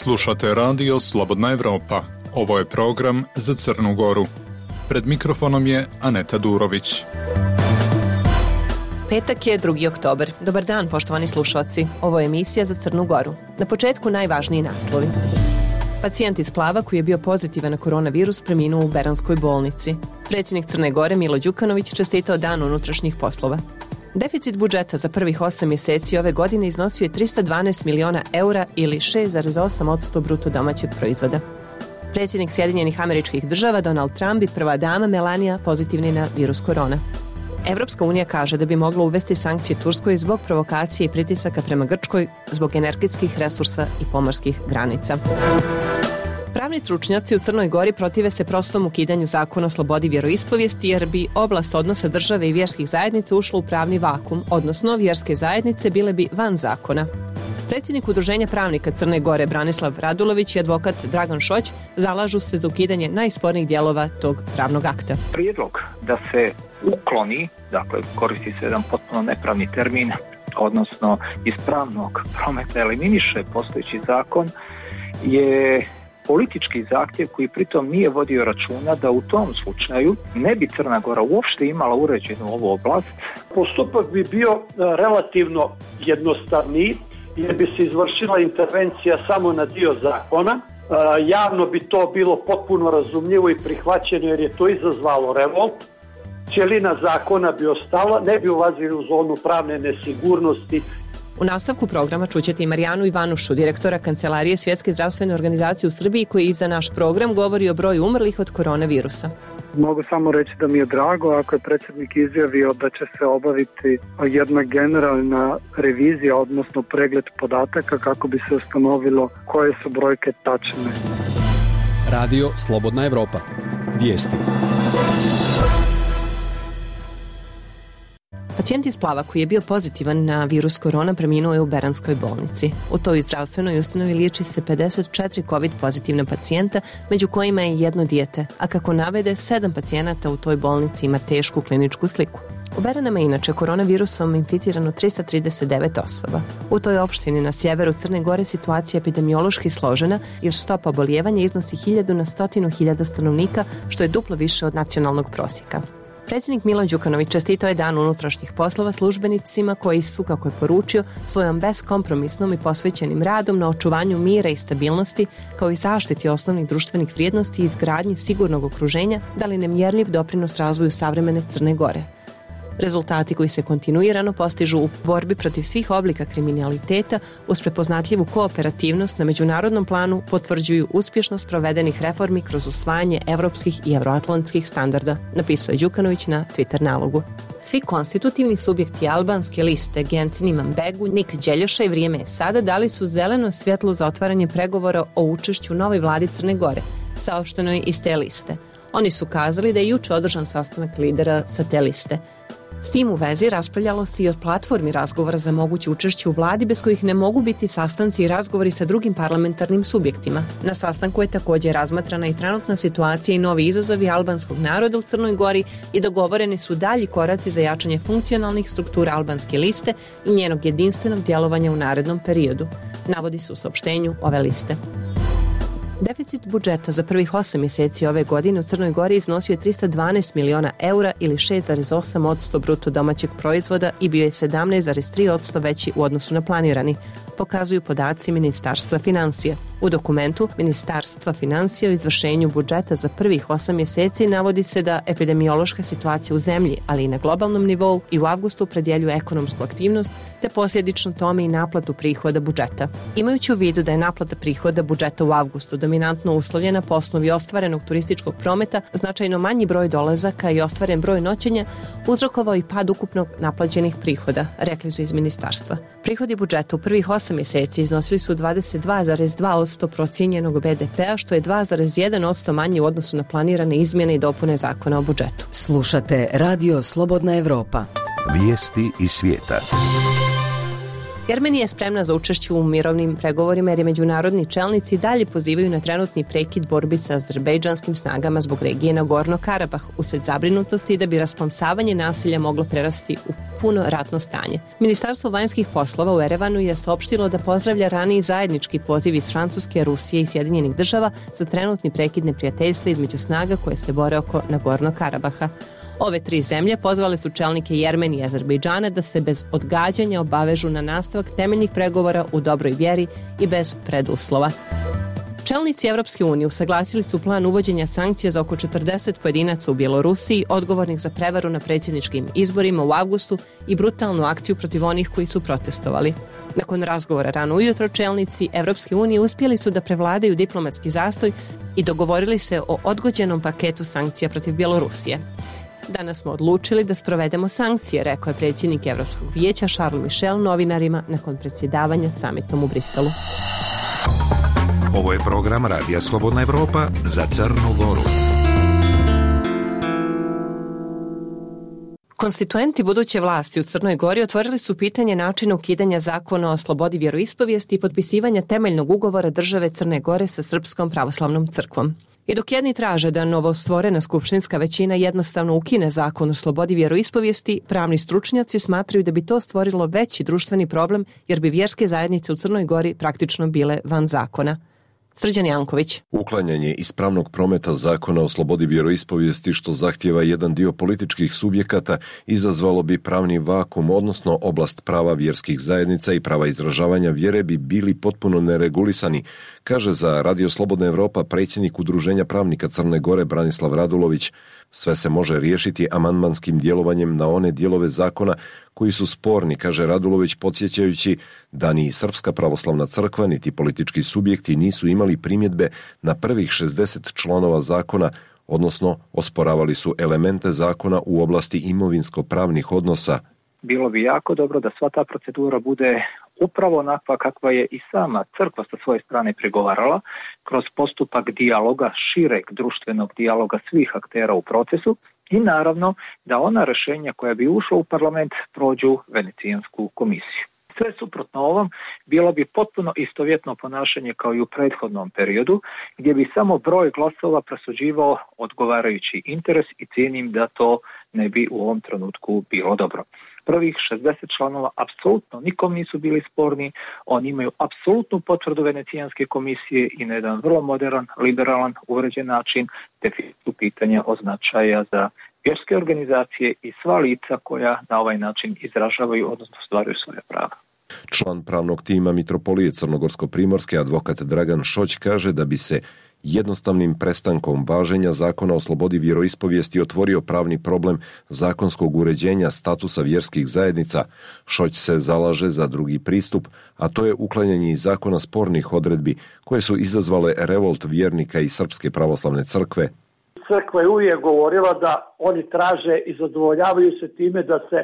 Slušate radio Slobodna Evropa. Ovo je program za Crnu Goru. Pred mikrofonom je Aneta Durović. Petak je 2. oktobar. Dobar dan, poštovani slušalci. Ovo je emisija za Crnu Goru. Na početku najvažniji naslovi. Pacijent iz Plava koji je bio pozitivan na koronavirus preminuo u Beranskoj bolnici. Predsjednik Crne Gore Milo Đukanović čestitao Dan unutrašnjih poslova. Deficit budžeta za prvih 8 mjeseci ove godine iznosio je 312 miliona eura ili 6,8% bruto domaćeg proizvoda. Predsjednik Sjedinjenih Američkih Država Donald Trump i prva dama Melania pozitivni na virus korona. Evropska unija kaže da bi mogla uvesti sankcije Turskoj zbog provokacije i pritisaka prema Grčkoj zbog energetskih resursa i pomorskih granica. Pravni stručnjaci u Crnoj Gori protive se prostom ukidanju zakona o slobodi vjeroispovijesti jer bi oblast odnosa države i vjerskih zajednica ušla u pravni vakum, odnosno vjerske zajednice bile bi van zakona. Predsjednik Udruženja pravnika Crne Gore Branislav Radulović i advokat Dragan Šoć zalažu se za ukidanje najspornijih dijelova tog pravnog akta. Prijedlog da se ukloni, dakle koristi se jedan potpuno nepravni termin, odnosno iz pravnog prometa eliminiše postojeći zakon, je politički zahtjev koji pritom nije vodio računa da u tom slučaju ne bi Crna Gora uopšte imala uređenu ovu oblast. Postupak bi bio relativno jednostavniji jer bi se izvršila intervencija samo na dio zakona. Javno bi to bilo potpuno razumljivo i prihvaćeno jer je to izazvalo revolt. Cijelina zakona bi ostala, ne bi ulazili u zonu pravne nesigurnosti. U nastavku programa čućete i Marijanu Ivanušu, direktora Kancelarije Svjetske zdravstvene organizacije u Srbiji, koji za naš program govori o broju umrlih od koronavirusa. Mogu samo reći da mi je drago ako je predsjednik izjavio da će se obaviti jedna generalna revizija, odnosno pregled podataka kako bi se ustanovilo koje su brojke tačne. Radio Slobodna Evropa. Vijesti. Pacijent iz Plava koji je bio pozitivan na virus korona preminuo je u Beranskoj bolnici. U toj zdravstvenoj ustanovi liječi se 54 COVID pozitivna pacijenta, među kojima je jedno dijete, a kako navede 7 pacijenata u toj bolnici ima tešku kliničku sliku. U Beranama je inače koronavirusom inficirano 339 osoba. U toj opštini na sjeveru Crne Gore situacija je epidemiološki složena jer stopa obolijevanja iznosi 1000 na 100.000 stanovnika, što je duplo više od nacionalnog prosjeka. Predsjednik Milo Đukanović čestitao je Dan unutrašnjih poslova službenicima koji su, kako je poručio, svojom beskompromisnom i posvećenim radom na očuvanju mira i stabilnosti, kao i zaštiti osnovnih društvenih vrijednosti i izgradnji sigurnog okruženja, dali nemjerljiv doprinos razvoju savremene Crne Gore. Rezultati koji se kontinuirano postižu u borbi protiv svih oblika kriminaliteta uz prepoznatljivu kooperativnost na međunarodnom planu potvrđuju uspješnost provedenih reformi kroz usvajanje evropskih i evroatlantskih standarda, napisao je Đukanović na Twitter nalogu. Svi konstitutivni subjekti albanske liste Gencin Imanbegu, Nik Đeljoša i Vrijeme je sada dali su zeleno svjetlo za otvaranje pregovora o učešću novoj vladi Crne Gore, saopšteno je iz te liste. Oni su kazali da je juče održan sastanak lidera sa te liste. S tim u vezi raspravljalo se i o platformi razgovora za moguće učešće u vladi bez kojih ne mogu biti sastanci i razgovori sa drugim parlamentarnim subjektima. Na sastanku je također razmatrana i trenutna situacija i novi izazovi albanskog naroda u Crnoj Gori i dogovoreni su dalji koraci za jačanje funkcionalnih struktura albanske liste i njenog jedinstvenog djelovanja u narednom periodu, navodi se u saopštenju ove liste. Deficit budžeta za prvih 8 mjeseci ove godine u Crnoj Gori iznosio je 312 miliona eura ili 6,8% bruto domaćeg proizvoda i bio je 17,3% veći u odnosu na planirani, pokazuju podaci Ministarstva financija. U dokumentu Ministarstva financija o izvršenju budžeta za prvih 8 mjeseci navodi se da epidemiološka situacija u zemlji, ali i na globalnom nivou i u avgustu predjeljuje ekonomsku aktivnost, te posljedično tome i naplatu prihoda budžeta. Imajući u vidu da je naplata prihoda budžeta u avgustu dominantno uslovljena po osnovi ostvarenog turističkog prometa, značajno manji broj dolazaka i ostvaren broj noćenja uzrokovao i pad ukupnog naplaćenih prihoda, rekli su iz ministarstva. Prihodi budžeta u prvih 8 mjeseci iznosili su 22,2% procijenjenog BDP-a, što je 2,1% manje u odnosu na planirane izmjene i dopune zakona o budžetu. Slušate Radio Slobodna Evropa. Vijesti iz svijeta. Jermenija je spremna za učešće u mirovnim pregovorima jer je međunarodni čelnici dalje pozivaju na trenutni prekid borbi sa azerbejdžanskim snagama zbog regije Nagorno-Karabah usred zabrinutosti da bi rasplamsavanje nasilja moglo prerasti u puno ratno stanje. Ministarstvo vanjskih poslova u Erevanu je saopštilo da pozdravlja raniji zajednički poziv iz Francuske, Rusije i Sjedinjenih država za trenutni prekid neprijateljstva između snaga koje se bore oko Nagorno-Karabaha. Ove tri zemlje pozvale su čelnike Jermenije i Azerbejdžana da se bez odgađanja obavežu na nastavak temeljnih pregovora u dobroj vjeri i bez preduslova. Čelnici Evropske unije usaglasili su plan uvođenja sankcija za oko 40 pojedinaca u Bjelorusiji odgovornih za prevaru na predsjedničkim izborima u avgustu i brutalnu akciju protiv onih koji su protestovali. Nakon razgovora rano ujutro čelnici Evropske unije uspjeli su da prevladaju diplomatski zastoj i dogovorili se o odgođenom paketu sankcija protiv Bjelorusije. Danas smo odlučili da sprovedemo sankcije, rekao je predsjednik Evropskog vijeća Charles Michel novinarima nakon predsjedavanja samitom u Briselu. Ovo je program Radija Slobodna Evropa za Crnu Goru. Konstituenti buduće vlasti u Crnoj Gori otvorili su pitanje načina ukidanja zakona o slobodi vjeroispovijesti i potpisivanja temeljnog ugovora države Crne Gore sa Srpskom pravoslavnom crkvom. I dok jedni traže da novostvorena skupštinska većina jednostavno ukine zakon o slobodi vjeroispovijesti, pravni stručnjaci smatraju da bi to stvorilo veći društveni problem jer bi vjerske zajednice u Crnoj Gori praktično bile van zakona. Srđan Janković. Uklanjanje ispravnog prometa zakona o slobodi vjeroispovijesti što zahtjeva jedan dio političkih subjekata izazvalo bi pravni vakum, odnosno oblast prava vjerskih zajednica i prava izražavanja vjere bi bili potpuno neregulisani, kaže za Radio Slobodna Evropa predsjednik Udruženja pravnika Crne Gore Branislav Radulović. Sve se može riješiti amandmanskim djelovanjem na one dijelove zakona koji su sporni, kaže Radulović, podsjećajući da ni Srpska pravoslavna crkva niti politički subjekti nisu imali primjedbe na prvih 60 članova zakona, odnosno osporavali su elemente zakona u oblasti imovinsko-pravnih odnosa. Bilo bi jako dobro da sva ta procedura bude upravo onakva kakva je i sama crkva sa svoje strane pregovarala, kroz postupak dijaloga, šireg društvenog dijaloga svih aktera u procesu i naravno da ona rješenja koja bi ušla u parlament prođu Venecijansku komisiju. Sve suprotno ovom bilo bi potpuno istovjetno ponašanje kao i u prethodnom periodu gdje bi samo broj glasova presuđivao odgovarajući interes i cijenim da to ne bi u ovom trenutku bilo dobro. Prvih 60 članova apsolutno nikom nisu bili sporni, oni imaju apsolutnu potvrdu Venecijanske komisije i na jedan vrlo modern, liberalan, uređen način definiciju pitanja o značaja za vjerske organizacije i sva lica koja na ovaj način izražavaju, odnosno stvaraju svoje prava. Član pravnog tima Mitropolije Crnogorsko-primorske advokat Dragan Šoć kaže da bi se jednostavnim prestankom važenja zakona o slobodi vjeroispovijesti otvorio pravni problem zakonskog uređenja statusa vjerskih zajednica. Šoć se zalaže za drugi pristup, a to je uklanjanje iz zakona spornih odredbi koje su izazvale revolt vjernika i Srpske pravoslavne crkve. Crkva je uvijek govorila da oni traže i zadovoljavaju se time da se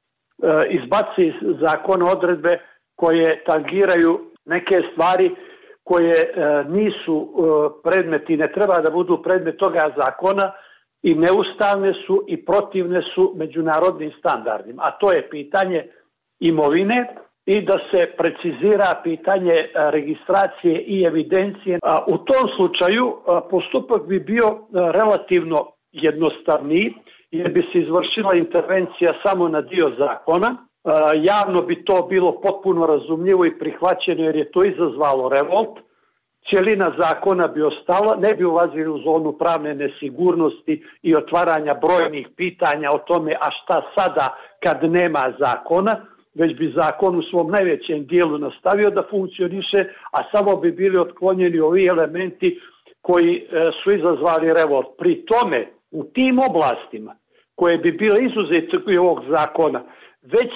izbaci iz zakona odredbe koje tangiraju neke stvari koje nisu predmeti, ne treba da budu predmet toga zakona i neustavne su i protivne su međunarodnim standardima. A to je pitanje imovine i da se precizira pitanje registracije i evidencije. U tom slučaju postupak bi bio relativno jednostavniji jer bi se izvršila intervencija samo na dio zakona. Javno bi to bilo potpuno razumljivo i prihvaćeno jer je to izazvalo revolt. Cijelina zakona bi ostala, ne bi ulazili u zonu pravne nesigurnosti i otvaranja brojnih pitanja o tome a šta sada kad nema zakona, već bi zakon u svom najvećem dijelu nastavio da funkcioniše, a samo bi bili otklonjeni ovi elementi koji su izazvali revolt. Pri tome, u tim oblastima koje bi bile izuzete ovog zakona, već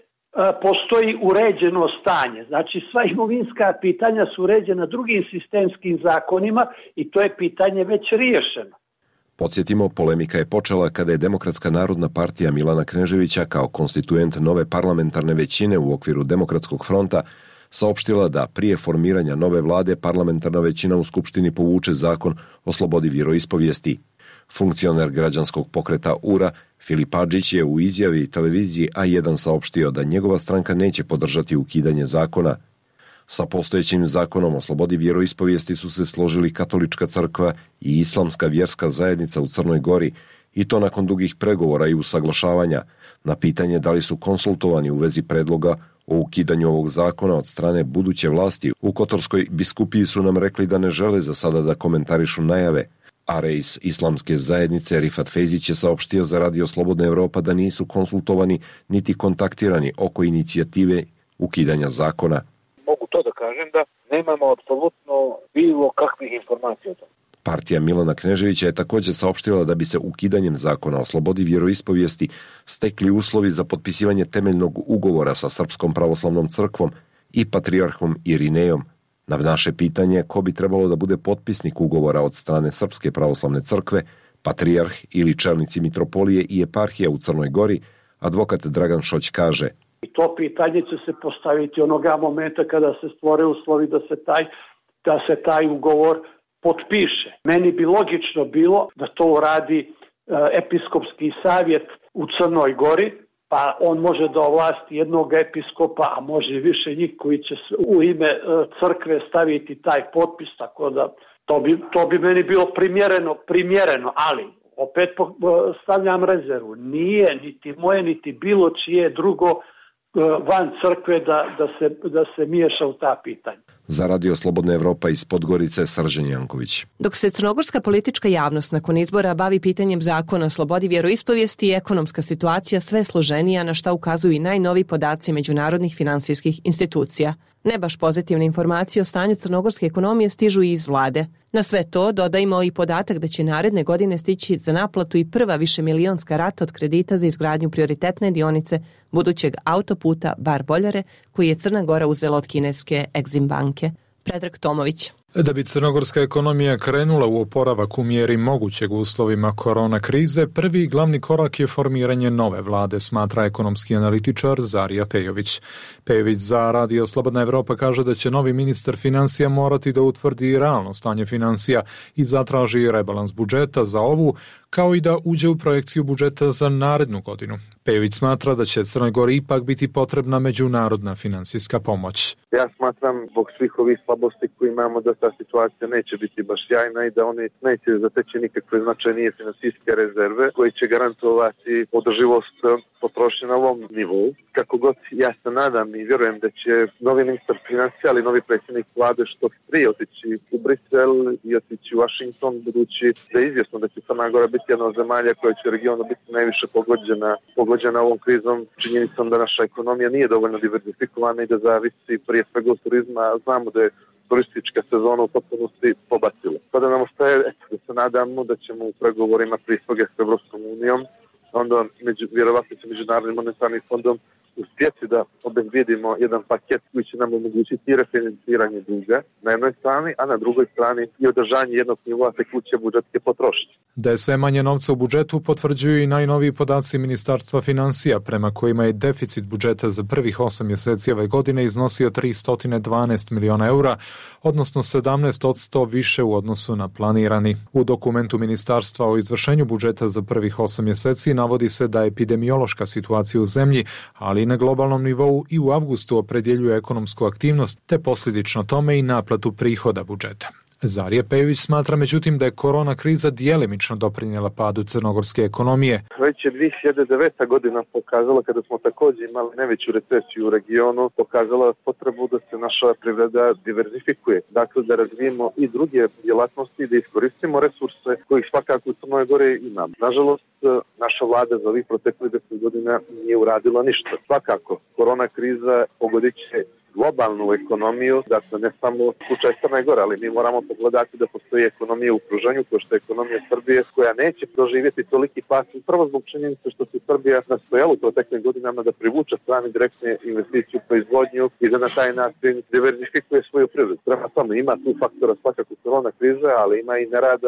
postoji uređeno stanje. Znači sva imovinska pitanja su uređena drugim sistemskim zakonima i to je pitanje već riješeno. Podsjetimo, polemika je počela kada je Demokratska narodna partija Milana Kneževića kao konstituent nove parlamentarne većine u okviru Demokratskog fronta saopštila da prije formiranja nove vlade parlamentarna većina u Skupštini povuče zakon o slobodi vjeroispovijesti. Funkcioner građanskog pokreta URA Filip Adžić je u izjavi televiziji A1 saopštio da njegova stranka neće podržati ukidanje zakona. Sa postojećim zakonom o slobodi vjeroispovijesti su se složili Katolička crkva i Islamska vjerska zajednica u Crnoj Gori, i to nakon dugih pregovora i usaglašavanja. Na pitanje da li su konsultovani u vezi predloga o ukidanju ovog zakona od strane buduće vlasti u Kotorskoj biskupiji su nam rekli da ne žele za sada da komentarišu najave. A reis Islamske zajednice Rifat Fejzić je saopštio za Radio Slobodna Evropa da nisu konsultovani niti kontaktirani oko inicijative ukidanja zakona. Mogu to da kažem da nemamo apsolutno bilo kakvih informacija o tome. Partija Milana Kneževića je također saopštila da bi se ukidanjem zakona o slobodi vjeroispovijesti stekli uslovi za potpisivanje temeljnog ugovora sa Srpskom pravoslavnom crkvom i patrijarhom Irinejom. Na naše pitanje ko bi trebalo da bude potpisnik ugovora od strane Srpske pravoslavne crkve, patrijarh ili čelnici mitropolije i eparhija u Crnoj Gori, advokat Dragan Šoć kaže: I to pitanje će se postaviti onoga momenta kada se stvore uslovi da se taj ugovor potpiše. Meni bi logično bilo da to uradi episkopski savjet u Crnoj Gori, pa on može da ovlasti jednog episkopa, a može i više njih koji će u ime crkve staviti taj potpis, tako da to bi meni bilo primjereno, ali opet stavljam rezervu. Nije niti moje, niti bilo čije drugo van crkve da se miješa u ta pitanja. Za Radio Slobodna Evropa iz Podgorice, Srđan Janković. Dok se crnogorska politička javnost nakon izbora bavi pitanjem zakona o slobodi vjeroispovijesti i ekonomska situacija sve složenija, na šta ukazuju i najnoviji podaci međunarodnih finansijskih institucija. Ne baš pozitivne informacije o stanju crnogorske ekonomije stižu i iz vlade. Na sve to dodajmo i podatak da će naredne godine stići za naplatu i prva višemilionska rata od kredita za izgradnju prioritetne dionice budućeg autoputa Bar-Boljare, koji je Crna Gora uzela od kineske Exim banke. Predrag Tomović. Da bi crnogorska ekonomija krenula u oporavak u mjeri mogućeg u uslovima korona krize, prvi glavni korak je formiranje nove vlade, smatra ekonomski analitičar Zarija Pejović. Pejović za Radio Slobodna Evropa kaže da će novi ministar financija morati da utvrdi realno stanje financija i zatraži rebalans budžeta za ovu, kao i da uđe u projekciju budžeta za narednu godinu. Pejović smatra da će Crnoj Gori ipak biti potrebna međunarodna finansijska pomoć. Ja smatram zbog svih ovih slabosti koje imamo da ta situacija neće biti baš sjajna i da oni neće zateći nikakve značajnije finansijske rezerve koji će garantovati održivost potrošnje na ovom nivou. Kako god ja se nadam i vjerujem da će novi ministar financija, ali novi predsjednik vlade što prije otići u Brisel i otići u Washington, budući da je izvjesno da će Crna Gora biti jedna od zemalja koja će u regionu biti najviše pogođena ovom krizom, činjenicom da naša ekonomija nije dovoljno diversifikovana i da zavisi prije svega od turizma. Znamo da je turistička sezona u potpunosti pobacila. Sada nam ostaje da se nadamo da ćemo u pregovorima prije svega s Evropskom unijom, onda vjerovatno sa Međunarodnim monetarnim fondom uspjeti da obezbijedimo jedan paket koji će nam omogućiti i refinanciranje duga na jednoj strani, a na drugoj strani i održanje jednog nivoa tekuće budžetske potrošnje. Da je sve manje novca u budžetu potvrđuju i najnoviji podaci Ministarstva financija, prema kojima je deficit budžeta za prvih 8 mjeseci ove godine iznosio 312 miliona eura, odnosno 17% više u odnosu na planirani. U dokumentu Ministarstva o izvršenju budžeta za prvih 8 mjeseci navodi se da epidemiološka situacija u zemlji, ali i na globalnom nivou i u avgustu opredjeljuje ekonomsku aktivnost, te posljedično tome i naplatu prihoda budžeta. Zarija Pejović smatra međutim da je korona kriza djelimično doprinijela padu crnogorske ekonomije. Već je 2009. godina pokazala, kada smo također imali najveću recesiju u regionu, pokazala potrebu da se naša privreda diverzifikuje. Dakle, da razvijemo i druge djelatnosti, da iskoristimo resurse kojih svakako u Crnoj Gori imamo. Nažalost, naša vlada za ovih proteklih 10 godina nije uradila ništa. Svakako, korona kriza pogodit će globalnu ekonomiju, dakle ne samo slučaj Crne Gore, ali mi moramo pogledati da postoji ekonomija u okruženju, kao što je ekonomija Srbije, koja neće proživjeti toliki pas, prvo zbog činjenice što se Srbija nastojala u proteklim godinama da privuče strane direktne investicije u proizvodnju i da na taj način diversifikuje svoju privredu. Prema tome ima tu faktora svakako korona krize, ali ima i nerada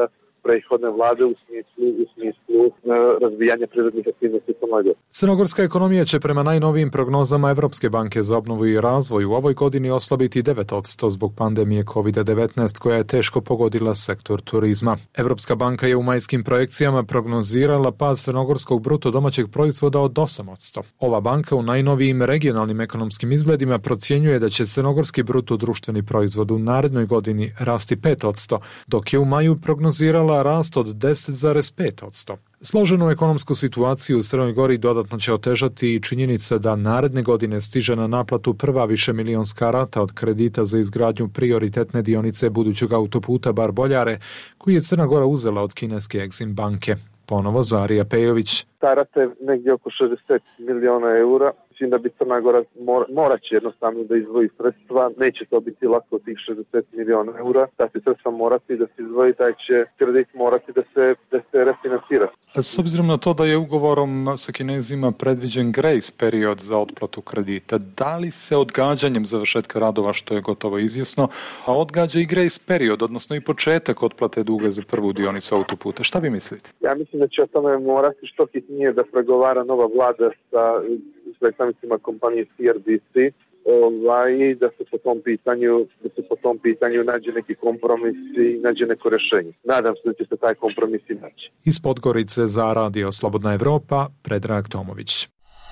prethodne vlade u smislu razvijanja privrednih aktivnosti u Crnoj Gori. Crnogorska ekonomija će prema najnovijim prognozama Evropske banke za obnovu i razvoj u ovoj godini oslabiti 9% zbog pandemije COVID-19 koja je teško pogodila sektor turizma. Evropska banka je u majskim projekcijama prognozirala pad crnogorskog bruto domaćeg proizvoda od 8%. Ova banka u najnovijim regionalnim ekonomskim izgledima procjenjuje da će crnogorski bruto društveni proizvod u narednoj godini rasti 5%, dok je u maju prognozirala rast od 10,5%. Složenu ekonomsku situaciju u Crnoj Gori dodatno će otežati i činjenica da naredne godine stiže na naplatu prva višemilionska rata od kredita za izgradnju prioritetne dionice budućeg autoputa Bar-Boljare, koji je Crna Gora uzela od kineske Exim banke. Ponovo Zarija Pejović. Ta rata je negdje oko 60 miliona eura. Mislim da bi Crna Gora morat će jednostavno da izdvoji sredstva. Neće to biti lako tih 60 miliona eura. Ta će sredstva morati da se izdvoji, taj će kredit morati da se refinansira. S obzirom na to da je ugovorom sa Kinezima predviđen grace period za otplatu kredita, da li se odgađanjem završetka radova, što je gotovo izvjesno, a odgađa i grace period, odnosno i početak otplate duga za prvu dionicu autoputa? Šta vi mislite? Ja mislim da će o tome morati što hitnije da pregovara nova vlada sa predstavnicima kompanije CRDC, i da se po tom pitanju nađe neki kompromis i nađe neko rešenje. Nadam se da će se taj kompromis i naći. Iz Podgorice za Radio Slobodna Evropa, Predrag Tomović.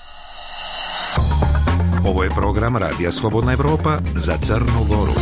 Ovo je program Radija Slobodna Evropa za Crnu Goru.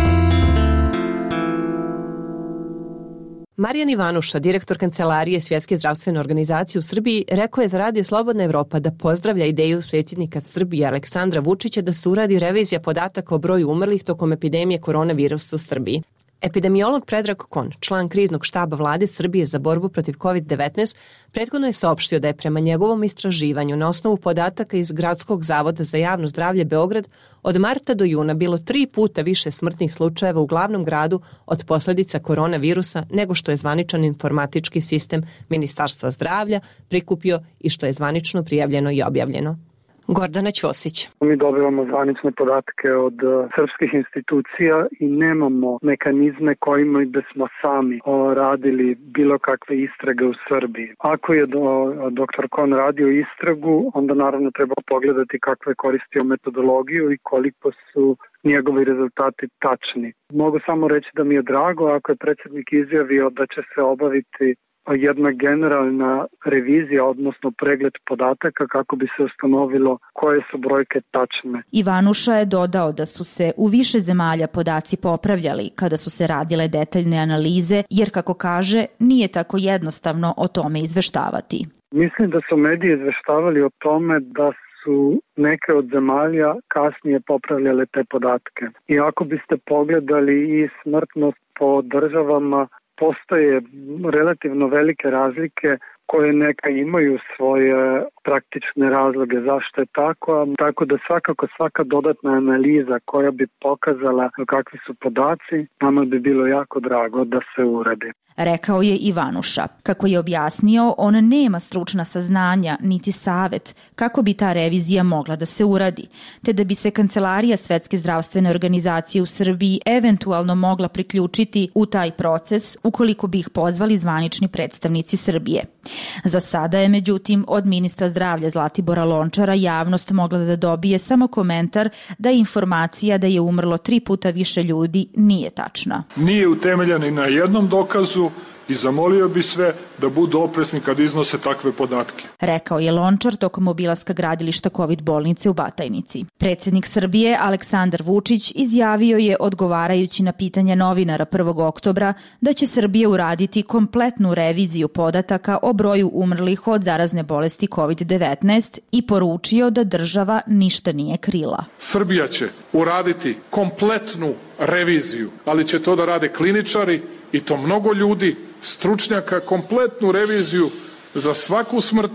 Marijan Ivanuša, direktor Kancelarije Svjetske zdravstvene organizacije u Srbiji, rekao je za Radio Slobodna Evropa da pozdravlja ideju predsjednika Srbije Aleksandra Vučića da se uradi revizija podataka o broju umrlih tokom epidemije koronavirusa u Srbiji. Epidemiolog Predrag Kon, član kriznog štaba vlade Srbije za borbu protiv COVID-19, prethodno je saopštio da je prema njegovom istraživanju na osnovu podataka iz Gradskog zavoda za javno zdravlje Beograd od marta do juna bilo 3 puta više smrtnih slučajeva u glavnom gradu od posljedica koronavirusa nego što je zvaničan informatički sistem Ministarstva zdravlja prikupio i što je zvanično prijavljeno i objavljeno. Gordana Ćosić. Mi dobivamo zvanične podatke od srpskih institucija i nemamo mehanizme kojima bismo sami radili bilo kakve istrage u Srbiji. Ako je dr. Kon radio istragu, onda naravno treba pogledati kakve je koristio metodologiju i koliko su njegovi rezultati tačni. Mogu samo reći da mi je drago ako je predsjednik izjavio da će se obaviti jedna generalna revizija, odnosno pregled podataka kako bi se ustanovilo koje su brojke tačne. Ivanuša je dodao da su se u više zemalja podaci popravljali kada su se radile detaljne analize, jer kako kaže, nije tako jednostavno o tome izveštavati. Mislim da su mediji izveštavali o tome da su neke od zemalja kasnije popravljale te podatke. I ako biste pogledali i smrtnost po državama, postoje relativno velike razlike koje neka imaju svoje praktične razloge zašto je tako da svakako svaka dodatna analiza koja bi pokazala kakvi su podaci, nama bi bilo jako drago da se uradi. Rekao je Ivanuša. Kako je objasnio, on nema stručna saznanja niti savet kako bi ta revizija mogla da se uradi, te da bi se Kancelarija Svetske zdravstvene organizacije u Srbiji eventualno mogla priključiti u taj proces ukoliko bi ih pozvali zvanični predstavnici Srbije. Za sada je, međutim, od ministra zdravlja Zlatibora Lončara javnost mogla da dobije samo komentar da informacija da je umrlo 3 puta više ljudi nije tačna. Nije utemeljena i na jednom dokazu i zamolio bi sve da budu oprezni kad iznose takve podatke. Rekao je Lončar tokom obilaska gradilišta COVID bolnice u Batajnici. Predsjednik Srbije Aleksandar Vučić izjavio je, odgovarajući na pitanje novinara 1. oktobra, da će Srbija uraditi kompletnu reviziju podataka o broju umrlih od zarazne bolesti COVID-19 i poručio da država ništa nije krila. Srbija će uraditi kompletnu reviziju, ali će to da rade kliničari i to mnogo ljudi, stručnjaka, kompletnu reviziju za svaku smrt,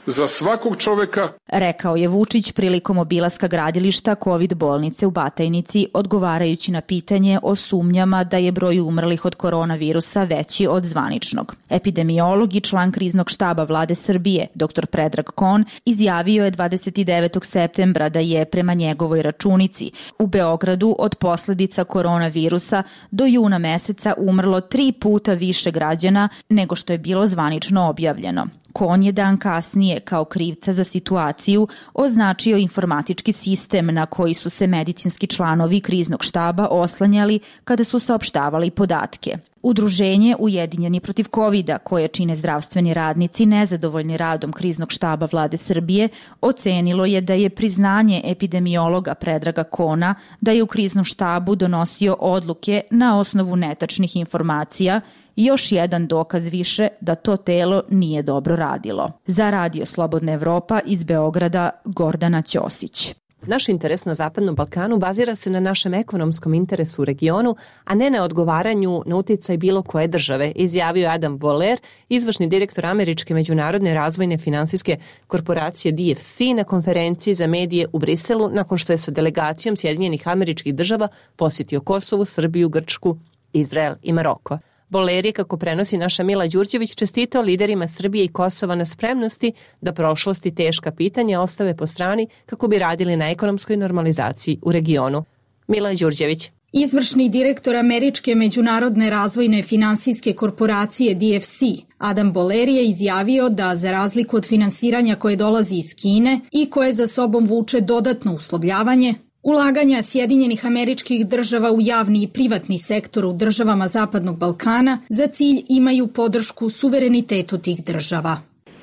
za svakog čoveka, rekao je Vučić prilikom obilaska gradilišta COVID bolnice u Batajnici, odgovarajući na pitanje o sumnjama da je broj umrlih od koronavirusa veći od zvaničnog. Epidemiolog i član kriznog štaba Vlade Srbije, dr. Predrag Kon, izjavio je 29. septembra da je prema njegovoj računici u Beogradu od posledica koronavirusa do juna meseca umrlo 3 puta više građana nego što je bilo zvanično objavljeno. Kon je dan kasnije kao krivca za situaciju označio informatički sistem na koji su se medicinski članovi kriznog štaba oslanjali kada su saopštavali podatke. Udruženje Ujedinjeni protiv COVID-a, koje čine zdravstveni radnici nezadovoljni radom kriznog štaba Vlade Srbije, ocenilo je da je priznanje epidemiologa Predraga Kona da je u kriznom štabu donosio odluke na osnovu netačnih informacija još jedan dokaz više da to telo nije dobro radilo. Za Radio Slobodna Evropa iz Beograda, Gordana Ćosić. Naš interes na Zapadnom Balkanu bazira se na našem ekonomskom interesu u regionu, a ne na odgovaranju na uticaj bilo koje države, izjavio Adam Boehler, izvršni direktor Američke međunarodne razvojne finansijske korporacije DFC na konferenciji za medije u Briselu nakon što je sa delegacijom Sjedinjenih Američkih Država posjetio Kosovo, Srbiju, Grčku, Izrael i Maroko. Boehler je, kako prenosi naša Mila Đurđević, čestitao liderima Srbije i Kosova na spremnosti da prošlost i teška pitanja ostave po strani kako bi radili na ekonomskoj normalizaciji u regionu. Mila Đurđević. Izvršni direktor Američke međunarodne razvojne finansijske korporacije DFC, Adam Boehler, je izjavio da za razliku od finansiranja koje dolazi iz Kine i koje za sobom vuče dodatno uslovljavanje, ulaganja Sjedinjenih Američkih Država u javni i privatni sektor u državama Zapadnog Balkana za cilj imaju podršku suverenitetu tih država.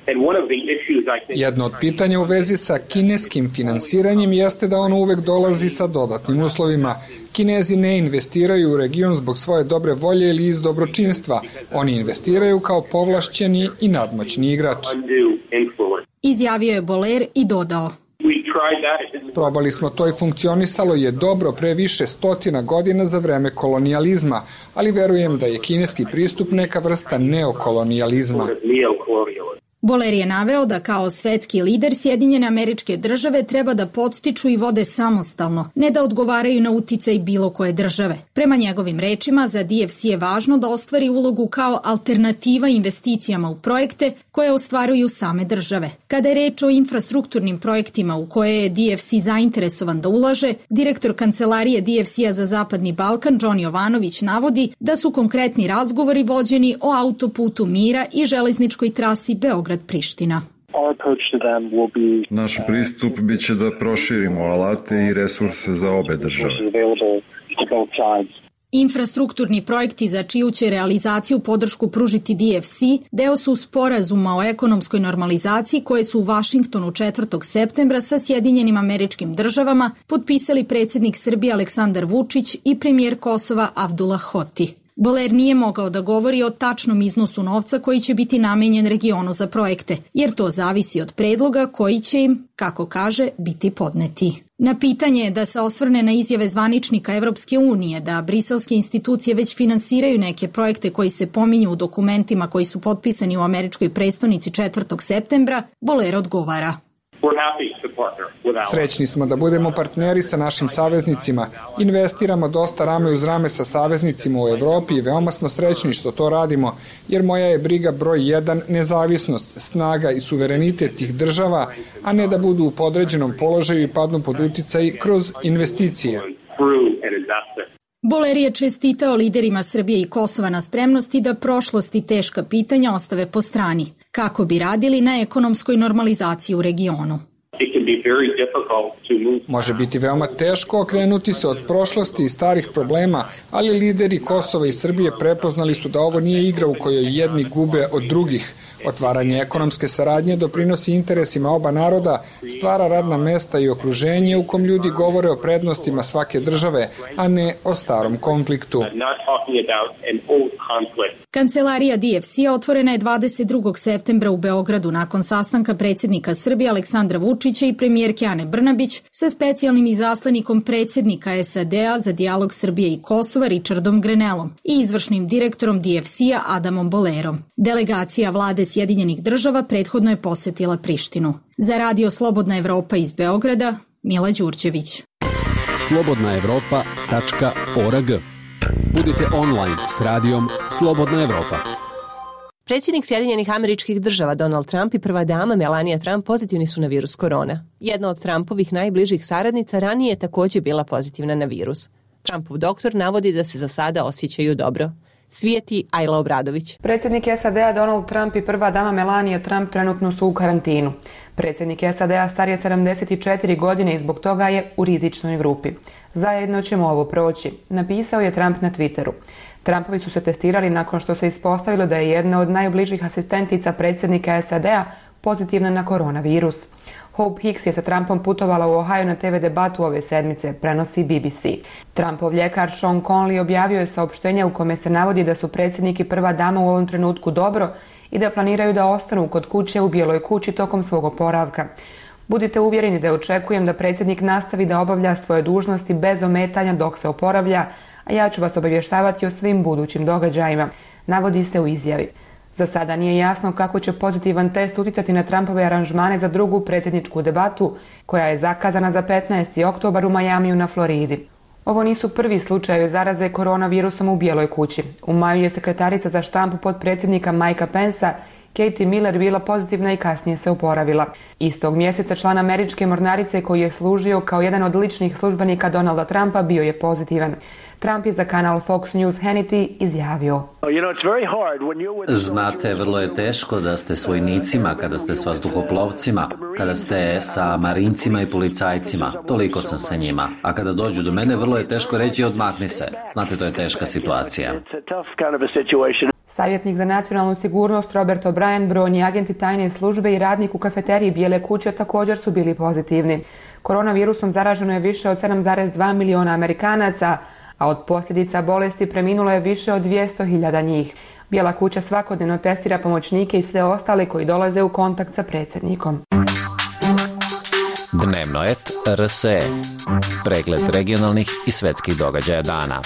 Jedno od pitanja u vezi sa kineskim finansiranjem jeste da ono uvek dolazi sa dodatnim uslovima. Kinezi ne investiraju u region zbog svoje dobre volje ili iz dobročinstva. Oni investiraju kao povlašćeni i nadmoćni igrač. Izjavio je Boehler i dodao: Probali smo to i funkcionisalo je dobro pre više stotina godina za vreme kolonijalizma, ali verujem da je kineski pristup neka vrsta neokolonijalizma. Boehler je naveo da kao svetski lider Sjedinjene Američke Države treba da podstiču i vode samostalno, ne da odgovaraju na uticaj bilo koje države. Prema njegovim rečima, za DFC je važno da ostvari ulogu kao alternativa investicijama u projekte koje ostvaruju same države. Kada je reč o infrastrukturnim projektima u koje je DFC zainteresovan da ulaže, direktor kancelarije DFC-a za Zapadni Balkan, John Jovanović, navodi da su konkretni razgovori vođeni o autoputu mira i železničkoj trasi Beograd-Priština. Naš pristup biće da proširimo alate i resurse za obe države. Infrastrukturni projekti za čiju će realizaciju podršku pružiti DFC deo su sporazuma o ekonomskoj normalizaciji koje su u Vašingtonu 4. septembra sa Sjedinjenim Američkim Državama potpisali predsjednik Srbije Aleksandar Vučić i premijer Kosova Avdullah Hoti. Boehler nije mogao da govori o tačnom iznosu novca koji će biti namenjen regionu za projekte, jer to zavisi od predloga koji će im, kako kaže, biti podneti. Na pitanje da se osvrne na izjave zvaničnika Evropske unije da briselske institucije već finansiraju neke projekte koji se pominju u dokumentima koji su potpisani u američkoj prestonici 4. septembra, Boehler odgovara: Srećni smo da budemo partneri sa našim saveznicima. Investiramo dosta rame uz rame sa saveznicima u Evropi i veoma smo srećni što to radimo, jer moja je briga broj 1 nezavisnost, snaga i suverenitet tih država, a ne da budu u podređenom položaju i padnu pod uticaj kroz investicije. Boehler je čestitao liderima Srbije i Kosova na spremnosti da prošlost i teška pitanja ostave po strani, kako bi radili na ekonomskoj normalizaciji u regionu. Može biti veoma teško okrenuti se od prošlosti i starih problema, ali lideri Kosova i Srbije prepoznali su da ovo nije igra u kojoj jedni gube od drugih. Otvaranje ekonomske saradnje doprinosi interesima oba naroda, stvara radna mesta i okruženje u kom ljudi govore o prednostima svake države, a ne o starom konfliktu. Kancelarija DFC-a otvorena je 22. septembra u Beogradu nakon sastanka predsjednika Srbije Aleksandra Vučića i premijerke Ane Brnabić sa specijalnim izaslanikom predsjednika SAD-a za dijalog Srbije i Kosova Richardom Grenellom i izvršnim direktorom DFC-a Adamom Boehlerom. Delegacija vlade Sjedinjenih država prethodno je posetila Prištinu. Za Radio Slobodna Evropa iz Beograda, Mila Đurđević. slobodnaevropa.org. Budite online s radijom Slobodna Evropa. Predsjednik Sjedinjenih Američkih Država Donald Trump i prva dama Melania Trump pozitivni su na virus korona. Jedna od Trumpovih najbližih saradnica ranije je također bila pozitivna na virus. Trumpov doktor navodi da se za sada osjećaju dobro. Svijeti Ajla Obradović. Predsjednik SAD-a Donald Trump i prva dama Melania Trump trenutno su u karantinu. Predsjednik SAD-a star je 74 godine i zbog toga je u rizičnoj grupi. Zajedno ćemo ovo proći, napisao je Trump na Twitteru. Trumpovi su se testirali nakon što se ispostavilo da je jedna od najbližih asistentica predsjednika SAD-a pozitivna na koronavirus. Hope Hicks je sa Trumpom putovala u Ohio na TV debatu ove sedmice, prenosi BBC. Trumpov ljekar Sean Conley objavio je saopštenje u kome se navodi da su predsjednik i prva dama u ovom trenutku dobro i da planiraju da ostanu kod kuće u Bijeloj kući tokom svog oporavka. Budite uvjereni da očekujem da predsjednik nastavi da obavlja svoje dužnosti bez ometanja dok se oporavlja, a ja ću vas obavještavati o svim budućim događajima, navodi se u izjavi. Za sada nije jasno kako će pozitivan test utjecati na Trumpove aranžmane za drugu predsjedničku debatu, koja je zakazana za 15. oktobar u Majamiju na Floridi. Ovo nisu prvi slučajevi zaraze koronavirusom u Bijeloj kući. U maju je sekretarica za štampu potpredsjednika Mikea Pensa, Katie Miller, bila pozitivna i kasnije se oporavila. Istog mjeseca član američke mornarice koji je služio kao jedan od ličnih službenika Donalda Trumpa bio je pozitivan. Trump je za kanal Fox News Hannity izjavio: Znate, vrlo je teško da ste s vojnicima, kada ste s vazduhoplovcima, kada ste sa marincima i policajcima. Toliko sam sa njima. A kada dođu do mene, vrlo je teško reći odmakni se. Znate, to je teška situacija. Savjetnik za nacionalnu sigurnost Robert O'Brien, brojni agenti tajne službe i radnik u kafeteriji Bijele kuće također su bili pozitivni. Koronavirusom zaraženo je više od 7,2 miliona Amerikanaca, a od posljedica bolesti preminulo je više od 200.000 njih. Bijela kuća svakodnevno testira pomoćnike i sve ostale koji dolaze u kontakt sa predsjednikom. Dnevnoet RSE. Pregled regionalnih i svetskih događaja dana.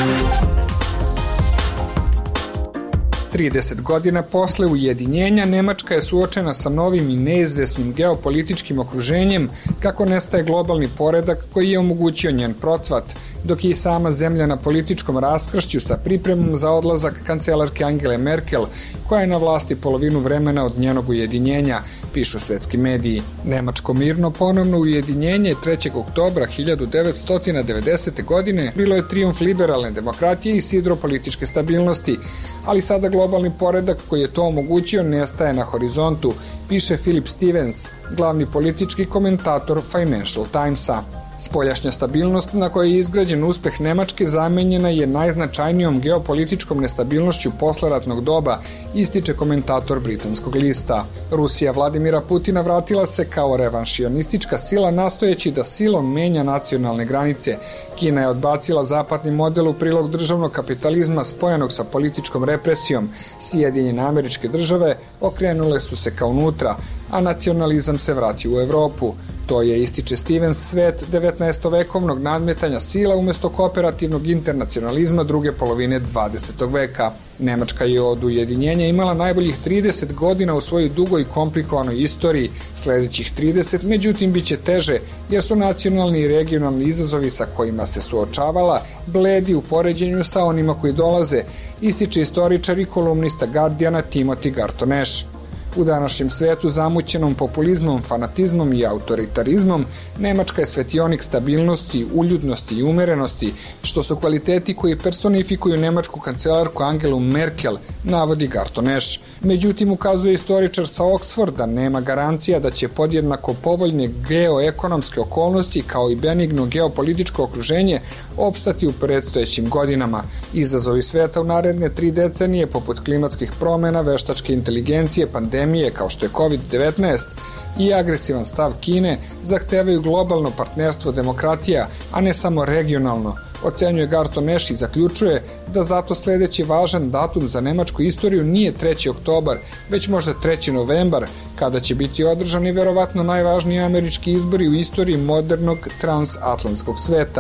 30 godina posle ujedinjenja, Nemačka je suočena sa novim i neizvesnim geopolitičkim okruženjem kako nestaje globalni poredak koji je omogućio njen procvat, dok je i sama zemlja na političkom raskršću sa pripremom za odlazak kancelarke Angele Merkel, koja je na vlasti polovinu vremena od njenog ujedinjenja, pišu svetski mediji. Nemačko mirno ponovno ujedinjenje 3. oktobra 1990. godine bilo je trijumf liberalne demokratije i sidro političke stabilnosti, ali sada globalni poredak koji je to omogućio nestaje na horizontu, piše Philip Stevens, glavni politički komentator Financial Timesa. Spoljašnja stabilnost na kojoj je izgrađen uspeh Nemačke zamenjena je najznačajnijom geopolitičkom nestabilnošću posleratnog doba, ističe komentator britanskog lista. Rusija Vladimira Putina vratila se kao revanšionistička sila nastojeći da silom menja nacionalne granice. Kina je odbacila zapadni model u prilog državnog kapitalizma spojenog sa političkom represijom. Sjedinjene Američke Države okrenule su se ka unutra, a nacionalizam se vratio u Evropu. To je, ističe Stevens, svet 19. vekovnog nadmetanja sila umjesto kooperativnog internacionalizma druge polovine 20. veka. Nemačka je od ujedinjenja imala najboljih 30 godina u svojoj dugoj i komplikovanoj istoriji. Sljedećih 30, međutim, bit će teže, jer su nacionalni i regionalni izazovi sa kojima se suočavala bledi u poređenju sa onima koji dolaze, ističe istoričar i kolumnista Guardiana Timothy Garton Ash. U današnjem svetu zamućenom populizmom, fanatizmom i autoritarizmom, Nemačka je svetionik stabilnosti, uljudnosti i umerenosti, što su kvaliteti koji personifikuju nemačku kancelarku Angelu Merkel, navodi Garton Ash. Međutim, ukazuje istoričar sa Oxforda, nema garancija da će podjednako povoljne geoekonomske okolnosti kao i benigno geopolitičko okruženje opstati u predstojećim godinama. Izazovi sveta u naredne 3 decenije, poput klimatskih promjena, veštačke inteligencije, pandemije kao što je COVID-19 i agresivan stav Kine, zahtevaju globalno partnerstvo demokratija, a ne samo regionalno, ocenjuje Garton Ash i zaključuje da zato sljedeći važan datum za nemačku istoriju nije 3. oktobar, već možda 3. novembar, kada će biti održani verovatno najvažniji američki izbori u istoriji modernog transatlantskog sveta.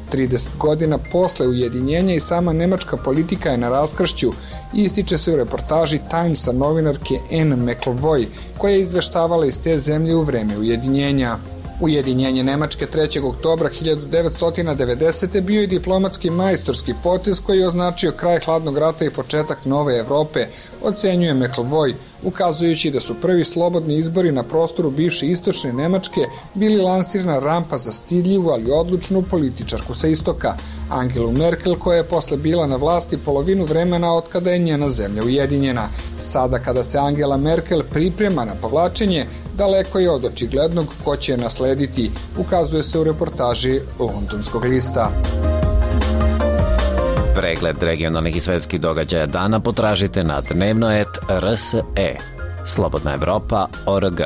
30 godina posle ujedinjenja i sama nemačka politika je na raskršću, ističe se u reportaži Timesa novinarke Anne McElvoy, koja je izveštavala iz te zemlje u vreme ujedinjenja. Ujedinjenje Nemačke 3. oktobra 1990. bio je diplomatski majstorski potez koji je označio kraj hladnog rata i početak nove Evrope, ocenjuje McElvoy, ukazujući da su prvi slobodni izbori na prostoru bivše istočne Nemačke bili lansirana rampa za stidljivu, ali odlučnu političarku sa istoka, Angelu Merkel, koja je posle bila na vlasti polovinu vremena od kada je njena zemlja ujedinjena. Sada kada se Angela Merkel priprema na povlačenje, daleko je od očiglednog ko će je naslediti, ukazuje se u reportaži Londonskog lista. Pregled regionalnih i svetskih događaja dana potražite na dnevno.rs.e. Slobodna Evropa.org.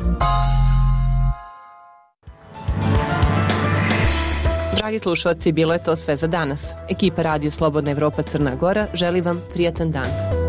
Dragi slušalci, bilo je to sve za danas. Ekipa Radio Slobodna Evropa Crna Gora želi vam prijatan dan.